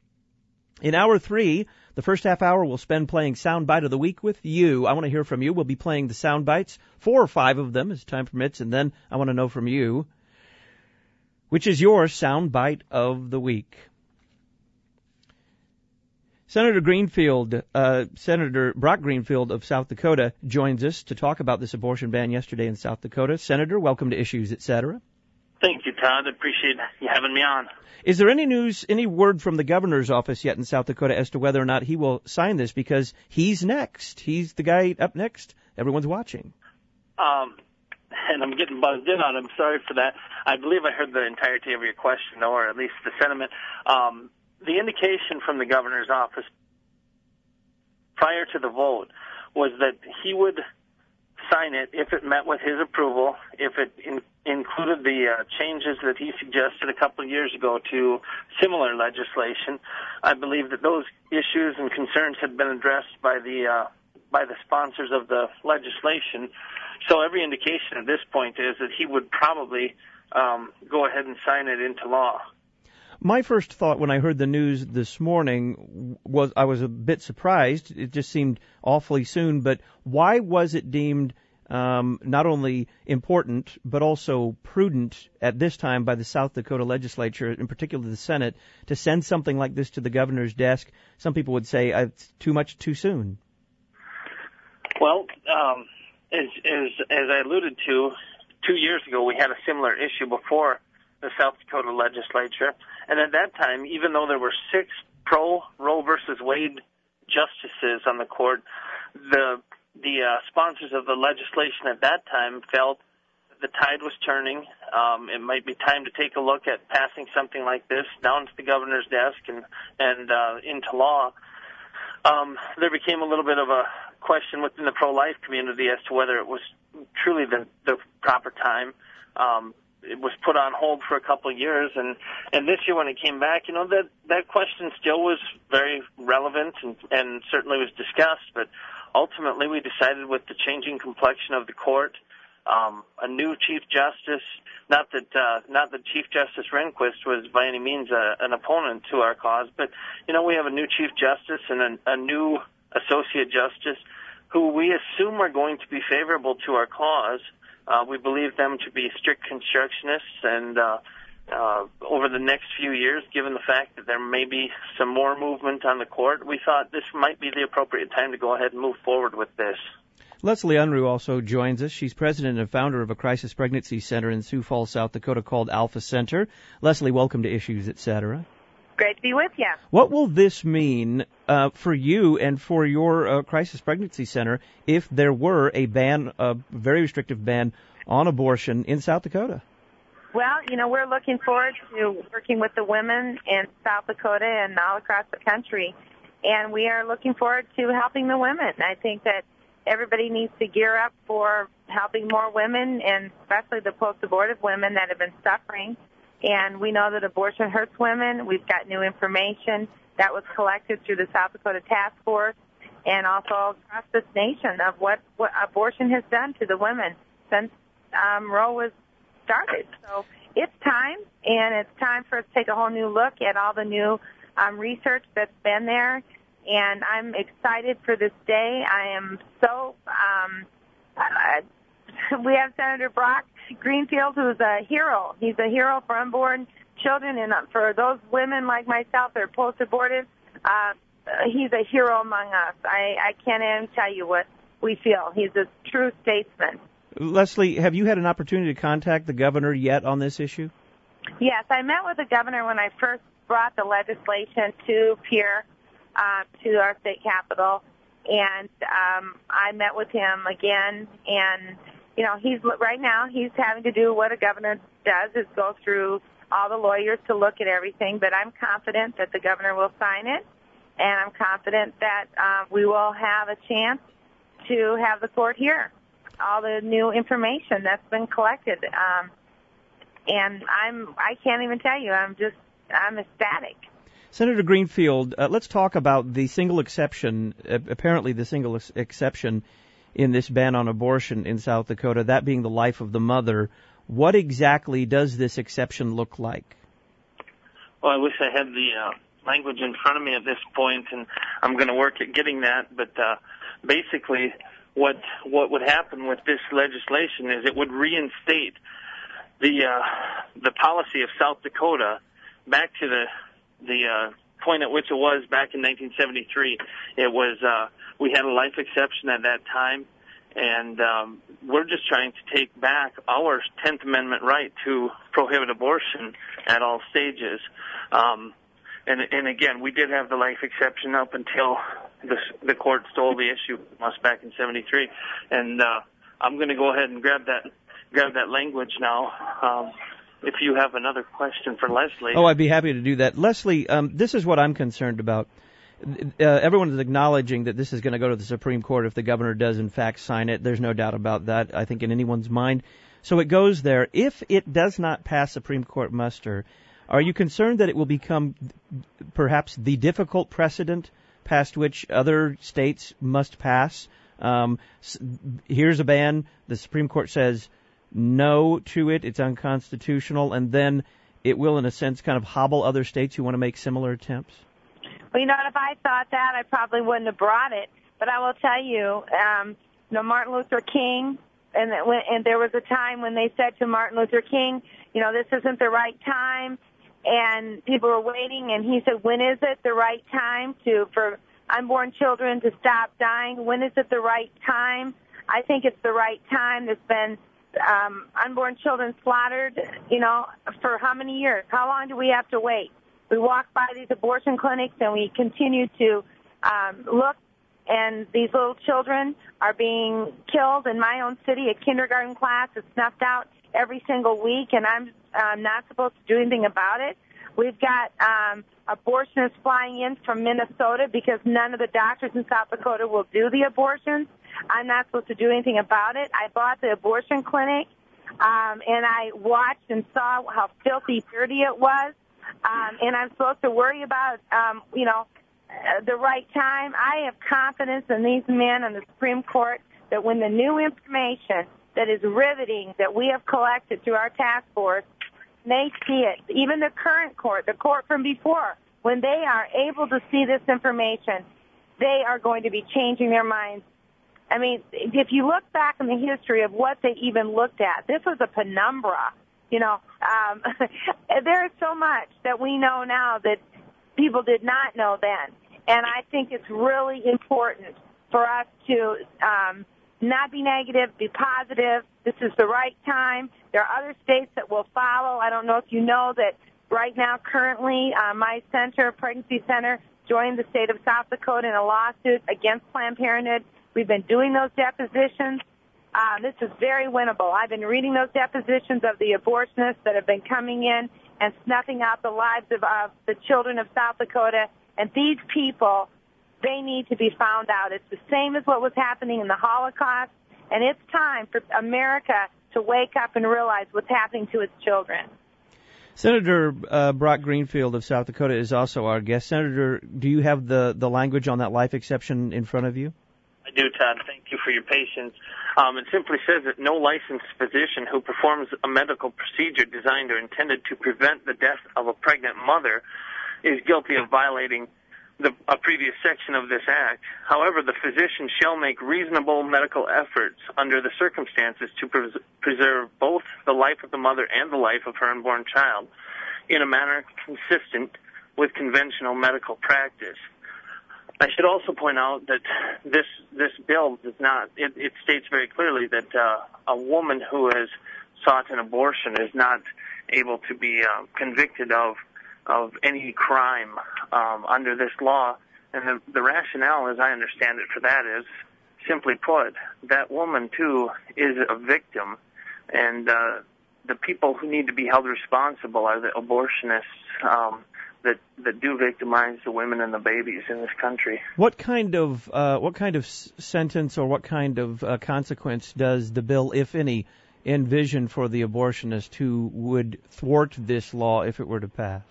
in hour three, the first half hour we'll spend playing Soundbite of the Week with you. I want to hear from you. We'll be playing the sound bites, four or five of them as time permits, and then I want to know from you, which is your Soundbite of the Week. Senator Greenfield, uh, Senator Brock Greenfield of South Dakota joins us to talk about this abortion ban yesterday in South Dakota. Senator, welcome to Issues, et cetera. Thank you, Todd. I appreciate you having me on. Is there any news, any word from the governor's office yet in South Dakota as to whether or not he will sign this? Because he's next. He's the guy up next. Everyone's watching. Um, and I'm getting buzzed in on him. Sorry for that. I believe I heard the entirety of your question, or at least the sentiment. Um, the indication from the governor's office prior to the vote was that he would sign it if it met with his approval, if it in, included the uh, changes that he suggested a couple of years ago to similar legislation. I believe that those issues and concerns had been addressed by the uh, by the sponsors of the legislation. So every indication at this point is that he would probably um, go ahead and sign it into law. My first thought when I heard the news this morning was I was a bit surprised. It just seemed awfully soon. But why was it deemed um, not only important but also prudent at this time by the South Dakota legislature, in particular the Senate, to send something like this to the governor's desk? Some people would say uh, it's too much too soon. Well, um, as, as, as I alluded to, two years ago we had a similar issue before the South Dakota legislature. And at that time, even though there were six pro-Roe versus Wade justices on the court, the the uh, sponsors of the legislation at that time felt the tide was turning. Um, it might be time to take a look at passing something like this down to the governor's desk and, and uh, into law. Um, there became a little bit of a question within the pro-life community as to whether it was truly the, the proper time. Um, it was put on hold for a couple of years, and, and this year when it came back, you know, that, that question still was very relevant and, and certainly was discussed, but ultimately we decided with the changing complexion of the court, um, a new Chief Justice, not that, uh, not that Chief Justice Rehnquist was by any means a, an opponent to our cause, but, you know, we have a new Chief Justice and a, a new Associate Justice who we assume are going to be favorable to our cause. Uh, we believe them to be strict constructionists, and uh, uh, over the next few years, given the fact that there may be some more movement on the court, we thought this might be the appropriate time to go ahead and move forward with this. Leslie Unruh also joins us. She's president and founder of a crisis pregnancy center in Sioux Falls, South Dakota called Alpha Center. Leslie, welcome to Issues, et cetera. Great to be with you. What will this mean uh, for you and for your uh, crisis pregnancy center if there were a ban, a very restrictive ban on abortion in South Dakota? Well, you know, we're looking forward to working with the women in South Dakota and all across the country, and we are looking forward to helping the women. I think that everybody needs to gear up for helping more women, and especially the post-abortive women that have been suffering. And we know that abortion hurts women. We've got new information that was collected through the South Dakota Task Force and also across this nation of what, what abortion has done to the women since um, Roe was started. So it's time, and it's time for us to take a whole new look at all the new um, research that's been there. And I'm excited for this day. I am so um, uh, we have Senator Brock Greenfield, who's a hero. He's a hero for unborn children, and for those women like myself that are post-abortive, uh, he's a hero among us. I, I can't even tell you what we feel. He's a true statesman. Leslie, have you had an opportunity to contact the governor yet on this issue? Yes, I met with the governor when I first brought the legislation to Pierre, uh, to our state capitol, and um, I met with him again, and you know, he's right now he's having to do what a governor does, is go through all the lawyers to look at everything. But I'm confident that the governor will sign it, and I'm confident that uh, we will have a chance to have the court hear all the new information that's been collected. Um, and I'm I can't even tell you. I'm just I'm ecstatic. Senator Greenfield, uh, let's talk about the single exception, uh, apparently the single ex- exception in this ban on abortion in South Dakota, that being the life of the mother. What exactly does this exception look like? Well, I wish I had the uh, language in front of me at this point, and I'm going to work at getting that. But uh, basically, what what would happen with this legislation is it would reinstate the uh, the policy of South Dakota back to the the uh, point at which it was back in nineteen seventy-three. It was uh, we had a life exception at that time, and um, we're just trying to take back our tenth Amendment right to prohibit abortion at all stages. Um, and, and again, we did have the life exception up until the, the court stole the issue from us back in seventy-three. And uh, I'm going to go ahead and grab that grab that language now. Um, if you have another question for Leslie. Oh, I'd be happy to do that. Leslie, um, this is what I'm concerned about. Uh, everyone is acknowledging that this is going to go to the Supreme Court if the governor does, in fact, sign it. There's no doubt about that, I think, in anyone's mind. So it goes there. If it does not pass Supreme Court muster, are you concerned that it will become perhaps the difficult precedent past which other states must pass? Um, here's a ban. The Supreme Court says no to it. It's unconstitutional. And then it will, in a sense, kind of hobble other states who want to make similar attempts? Well, you know, if I thought that, I probably wouldn't have brought it. But I will tell you, um, you know, Martin Luther King, and, and there was a time when they said to Martin Luther King, you know, this isn't the right time, and people were waiting, and he said, when is it the right time to for unborn children to stop dying? When is it the right time? I think it's the right time. There's been um, unborn children slaughtered, you know, for how many years? How long do we have to wait? We walk by these abortion clinics, and we continue to um, look, and these little children are being killed. In my own city, a kindergarten class is snuffed out every single week, and I'm um, not supposed to do anything about it. We've got um, abortionists flying in from Minnesota because none of the doctors in South Dakota will do the abortions. I'm not supposed to do anything about it. I bought the abortion clinic, um, and I watched and saw how filthy dirty it was, um, and I'm supposed to worry about, um, you know, uh, the right time. I have confidence in these men on the Supreme Court that when the new information that is riveting that we have collected through our task force, they see it. Even the current court, the court from before, when they are able to see this information, they are going to be changing their minds. I mean, if you look back in the history of what they even looked at, this was a penumbra. You know, um, there is so much that we know now that people did not know then. And I think it's really important for us to um, not be negative, be positive. This is the right time. There are other states that will follow. I don't know if you know that right now, currently, uh, my center, Pregnancy Center, joined the state of South Dakota in a lawsuit against Planned Parenthood. We've been doing those depositions. Uh, this is very winnable. I've been reading those depositions of the abortionists that have been coming in and snuffing out the lives of uh, the children of South Dakota. And these people, they need to be found out. It's the same as what was happening in the Holocaust, and it's time for America to wake up and realize what's happening to its children. Senator uh, Brock Greenfield of South Dakota is also our guest. Senator, do you have the, the language on that life exception in front of you? I do, Todd. Thank you for your patience. Um, it simply says that no licensed physician who performs a medical procedure designed or intended to prevent the death of a pregnant mother is guilty of violating the, a previous section of this act. However, the physician shall make reasonable medical efforts under the circumstances to pres- preserve both the life of the mother and the life of her unborn child in a manner consistent with conventional medical practice. I should also point out that this this bill does not, it, it states very clearly that uh, a woman who has sought an abortion is not able to be uh, convicted of of any crime um, under this law. And the, the rationale, as I understand it, for that is, simply put, that woman, too, is a victim. And uh, the people who need to be held responsible are the abortionists um, that, that do victimize the women and the babies in this country. What kind of uh, what kind of s- sentence or what kind of uh, consequence does the bill, if any, envision for the abortionist who would thwart this law if it were to pass?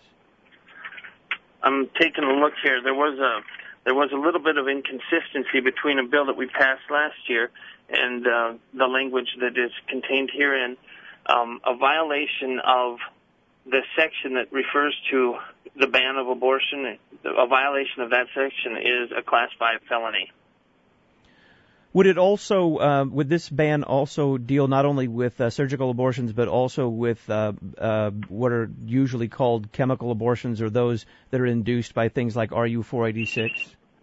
I'm taking a look here. There was a there was a little bit of inconsistency between a bill that we passed last year and uh, the language that is contained herein. Um, a violation of the section that refers to the ban of abortion, a violation of that section is a Class five felony. Would it also, uh, would this ban also deal not only with uh, surgical abortions, but also with uh, uh, what are usually called chemical abortions, or those that are induced by things like R U four eighty-six?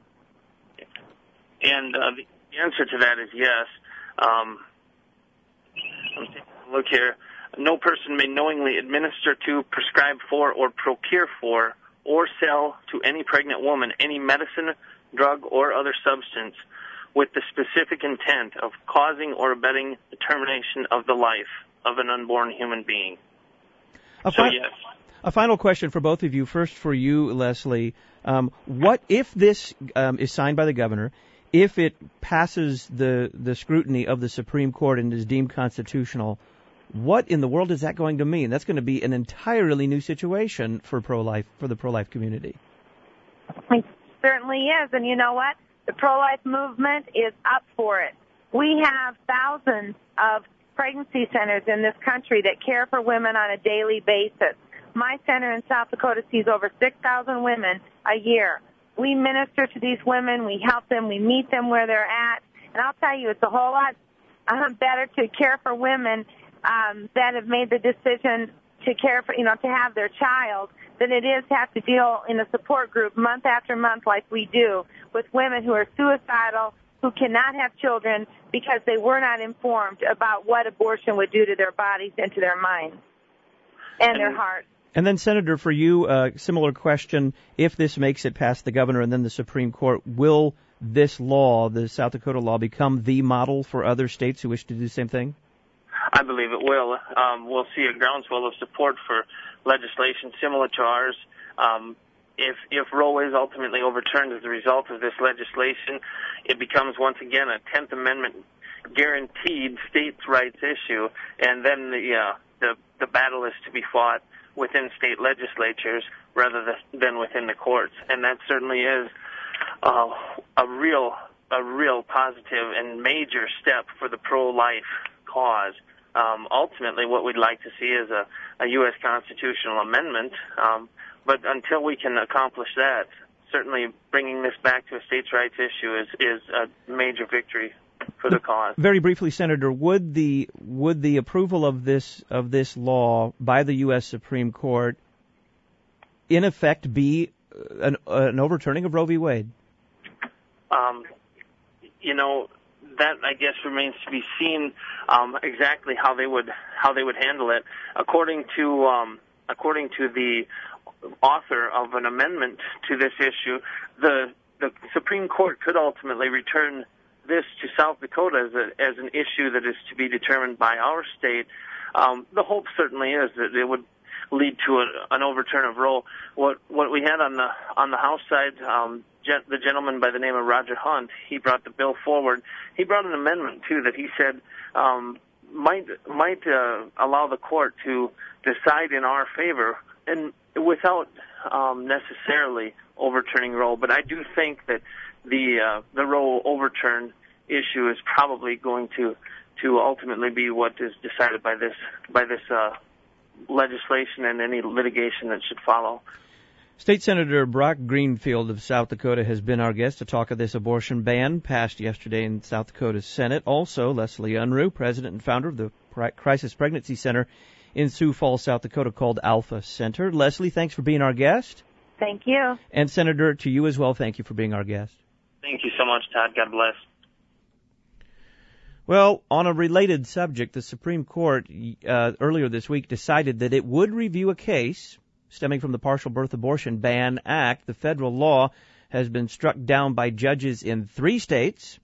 And uh, the answer to that is yes. Um, I'm taking a look here. No person may knowingly administer to, prescribe for, or procure for, or sell to any pregnant woman any medicine, drug, or other substance with the specific intent of causing or abetting the termination of the life of an unborn human being. A so, fi- yes. A final question for both of you. First for you, Leslie. Um, what if this um, is signed by the governor, if it passes the, the scrutiny of the Supreme Court and is deemed constitutional, what in the world is that going to mean? That's going to be an entirely new situation for pro-life, for the pro-life community. It certainly is, and you know what? The pro-life movement is up for it. We have thousands of pregnancy centers in this country that care for women on a daily basis. My center in South Dakota sees over six thousand women a year. We minister to these women. We help them. We meet them where they're at. And I'll tell you, it's a whole lot uh, better to care for women um, that have made the decision to care for, you know, to have their child than it is to have to deal in a support group month after month like we do with women who are suicidal, who cannot have children because they were not informed about what abortion would do to their bodies and to their minds and, and their hearts. And then, Senator, for you, a uh, similar question. If this makes it past the governor and then the Supreme Court, will this law, the South Dakota law, become the model for other states who wish to do the same thing? I believe it will. Um, we'll see a groundswell of support for legislation similar to ours. Um, if if Roe is ultimately overturned as a result of this legislation, it becomes once again a tenth Amendment guaranteed states' rights issue, and then the uh, the the battle is to be fought within state legislatures rather than within the courts, and that certainly is uh, a real a real positive and major step for the pro-life cause. Um, ultimately, what we'd like to see is a, a U S constitutional amendment, um, but until we can accomplish that, certainly bringing this back to a states' rights issue is, is a major victory for the cause. Very briefly, Senator, would the would the approval of this of this law by the U S Supreme Court in effect be an, an overturning of Roe v. Wade? Um, you know, that I guess remains to be seen um, exactly how they would how they would handle it. According to um, according to the author of an amendment to this issue, the the Supreme Court could ultimately return this to South Dakota as, a, as an issue that is to be determined by our state. Um, the hope certainly is that it would lead to a, an overturn of Roe. What what we had on the on the House side, um, gen, the gentleman by the name of Roger Hunt, he brought the bill forward. He brought an amendment too that he said um, might might uh, allow the court to decide in our favor and without um, necessarily overturning Roe. But I do think that the uh, the Roe overturn issue is probably going to to ultimately be what is decided by this by this uh, legislation and any litigation that should follow. State Senator Brock Greenfield of South Dakota has been our guest to talk of this abortion ban passed yesterday in South Dakota's Senate. Also, Leslie Unruh, president and founder of the Crisis Pregnancy Center in Sioux Falls, South Dakota, called Alpha Center. Leslie, thanks for being our guest. Thank you. And Senator, to you as well, thank you for being our guest. Thank you so much, Todd. God bless. Well, on a related subject, the Supreme Court uh, earlier this week decided that it would review a case stemming from the Partial Birth Abortion Ban Act. The federal law has been struck down by judges in three states.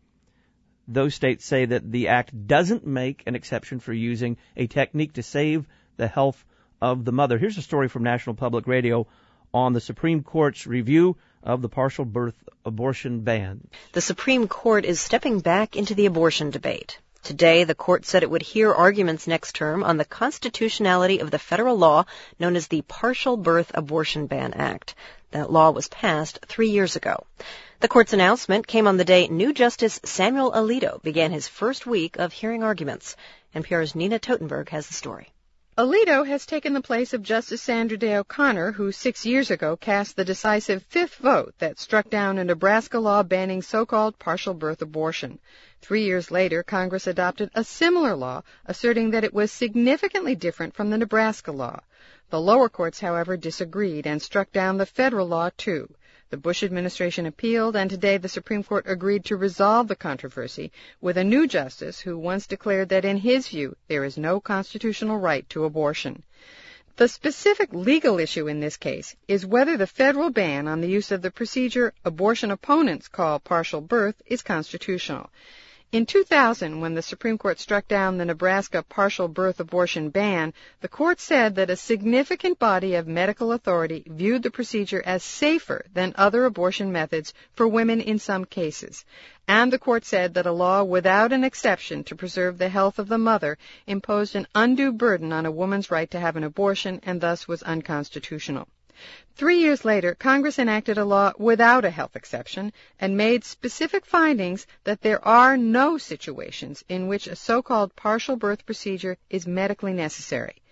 Those states say that the act doesn't make an exception for using a technique to save the health of the mother. Here's a story from National Public Radio on the Supreme Court's review of the partial birth abortion ban. The Supreme Court is stepping back into the abortion debate. Today, the court said it would hear arguments next term on the constitutionality of the federal law known as the Partial Birth Abortion Ban Act. That law was passed three years ago. The court's announcement came on the day new Justice Samuel Alito began his first week of hearing arguments. N P R's Nina Totenberg has the story. Alito has taken the place of Justice Sandra Day O'Connor, who six years ago cast the decisive fifth vote that struck down a Nebraska law banning so-called partial birth abortion. Three years later, Congress adopted a similar law, asserting that it was significantly different from the Nebraska law. The lower courts, however, disagreed and struck down the federal law, too. The Bush administration appealed, and today the Supreme Court agreed to resolve the controversy with a new justice who once declared that, in his view, there is no constitutional right to abortion. The specific legal issue in this case is whether the federal ban on the use of the procedure abortion opponents call partial birth is constitutional. In two thousand, when the Supreme Court struck down the Nebraska partial birth abortion ban, the court said that a significant body of medical authority viewed the procedure as safer than other abortion methods for women in some cases. And the court said that a law without an exception to preserve the health of the mother imposed an undue burden on a woman's right to have an abortion and thus was unconstitutional. Three years later, Congress enacted a law without a health exception and made specific findings that there are no situations in which a so-called partial birth procedure is medically necessary.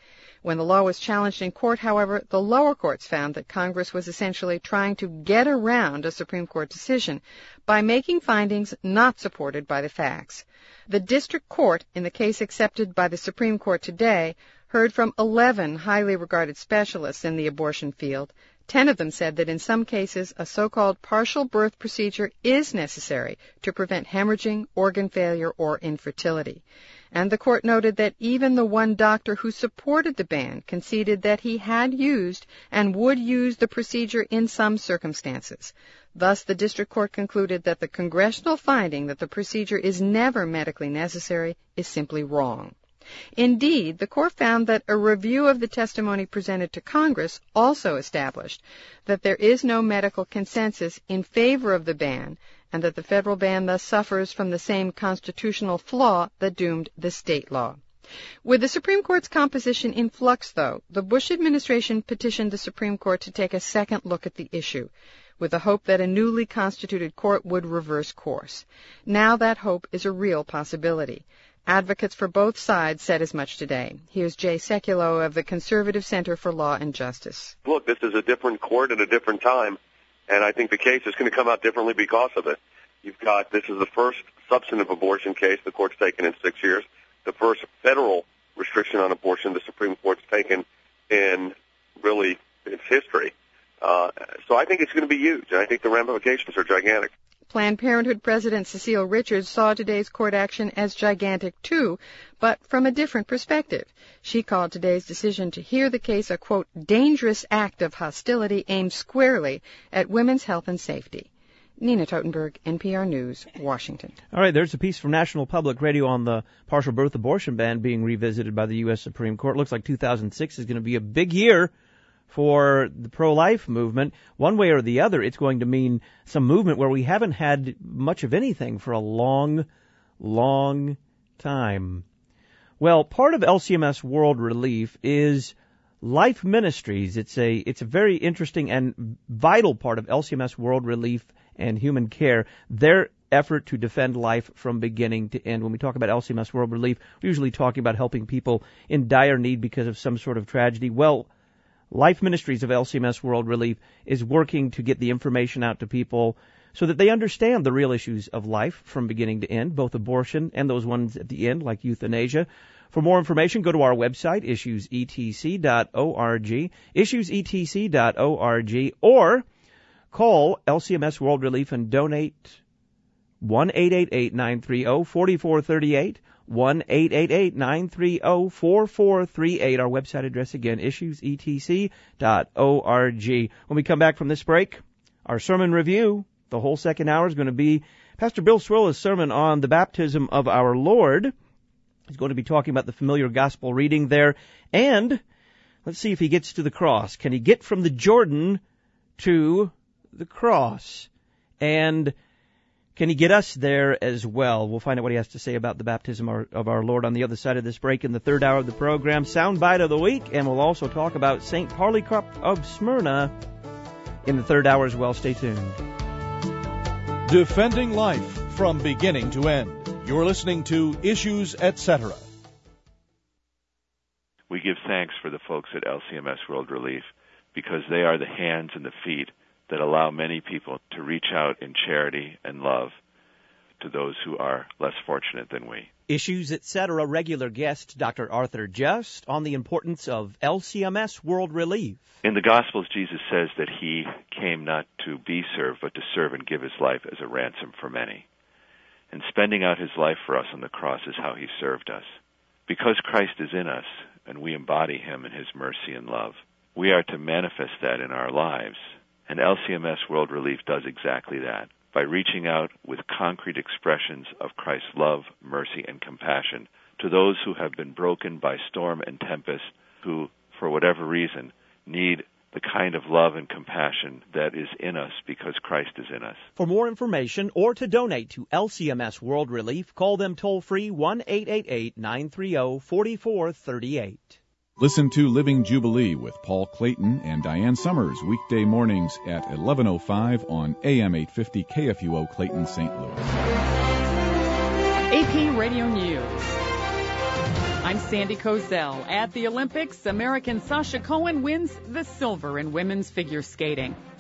When the law was challenged in court, however, the lower courts found that Congress was essentially trying to get around a Supreme Court decision by making findings not supported by the facts. The district court, in the case accepted by the Supreme Court today, heard from eleven highly regarded specialists in the abortion field. Ten of them said that in some cases a so-called partial birth procedure is necessary to prevent hemorrhaging, organ failure, or infertility. And the court noted that even the one doctor who supported the ban conceded that he had used and would use the procedure in some circumstances. Thus, the district court concluded that the congressional finding that the procedure is never medically necessary is simply wrong. Indeed, the court found that a review of the testimony presented to Congress also established that there is no medical consensus in favor of the ban, and that the federal ban thus suffers from the same constitutional flaw that doomed the state law. With the Supreme Court's composition in flux, though, the Bush administration petitioned the Supreme Court to take a second look at the issue, with the hope that a newly constituted court would reverse course. Now that hope is a real possibility. Advocates for both sides said as much today. Here's Jay Sekulow of the Conservative Center for Law and Justice. Look, this is a different court at a different time, and I think the case is going to come out differently because of it. You've got, this is the first substantive abortion case the court's taken in six years, the first federal restriction on abortion the Supreme Court's taken in really its history. Uh, so I think it's going to be huge, and I think the ramifications are gigantic. Planned Parenthood President Cecile Richards saw today's court action as gigantic, too, but from a different perspective. She called today's decision to hear the case a, quote, dangerous act of hostility aimed squarely at women's health and safety. Nina Totenberg, N P R News, Washington. All right, there's a piece from National Public Radio on the partial birth abortion ban being revisited by the U S Supreme Court. Looks like two thousand six is going to be a big year for the pro-life movement. One way or the other, it's going to mean some movement where we haven't had much of anything for a long, long time. Well, part of L C M S World Relief is Life Ministries. It's a it's a very interesting and vital part of L C M S World Relief and Human Care, their effort to defend life from beginning to end. When we talk about L C M S World Relief, we're usually talking about helping people in dire need because of some sort of tragedy. Well, Life Ministries of L C M S World Relief is working to get the information out to people so that they understand the real issues of life from beginning to end, both abortion and those ones at the end, like euthanasia. For more information, go to our website, issues e t c dot org, issues e t c dot org, or call L C M S World Relief and donate one eight eight eight, nine three zero, four four three eight, one eight eight eight, nine three zero, four four three eight. Our website address again, issues e t c dot org. When we come back from this break, our sermon review, the whole second hour is going to be Pastor Bill Swill's sermon on the baptism of our Lord. He's going to be talking about the familiar gospel reading there. And let's see if he gets to the cross. Can he get from the Jordan to the cross? And can he get us there as well? We'll find out what he has to say about the baptism of our Lord on the other side of this break in the third hour of the program. Soundbite of the week, and we'll also talk about Saint Polycarp of Smyrna in the third hour as well. Stay tuned. Defending life from beginning to end. You're listening to Issues, et cetera. We give thanks for the folks at L C M S World Relief because they are the hands and the feet that allow many people to reach out in charity and love to those who are less fortunate than we. Issues, et cetera. Regular guest Doctor Arthur Just on the importance of L C M S World Relief. In the Gospels, Jesus says that he came not to be served, but to serve and give his life as a ransom for many. And spending out his life for us on the cross is how he served us. Because Christ is in us, and we embody him in his mercy and love, we are to manifest that in our lives. And L C M S World Relief does exactly that by reaching out with concrete expressions of Christ's love, mercy, and compassion to those who have been broken by storm and tempest, who, for whatever reason, need the kind of love and compassion that is in us because Christ is in us. For more information or to donate to L C M S World Relief, call them toll-free one eight eight eight, nine three zero, four four three eight. Listen to Living Jubilee with Paul Clayton and Diane Summers weekday mornings at eleven oh five on A M eight fifty K F U O Clayton, Saint Louis. A P Radio News. I'm Sandy Kozel. At the Olympics, American Sasha Cohen wins the silver in women's figure skating.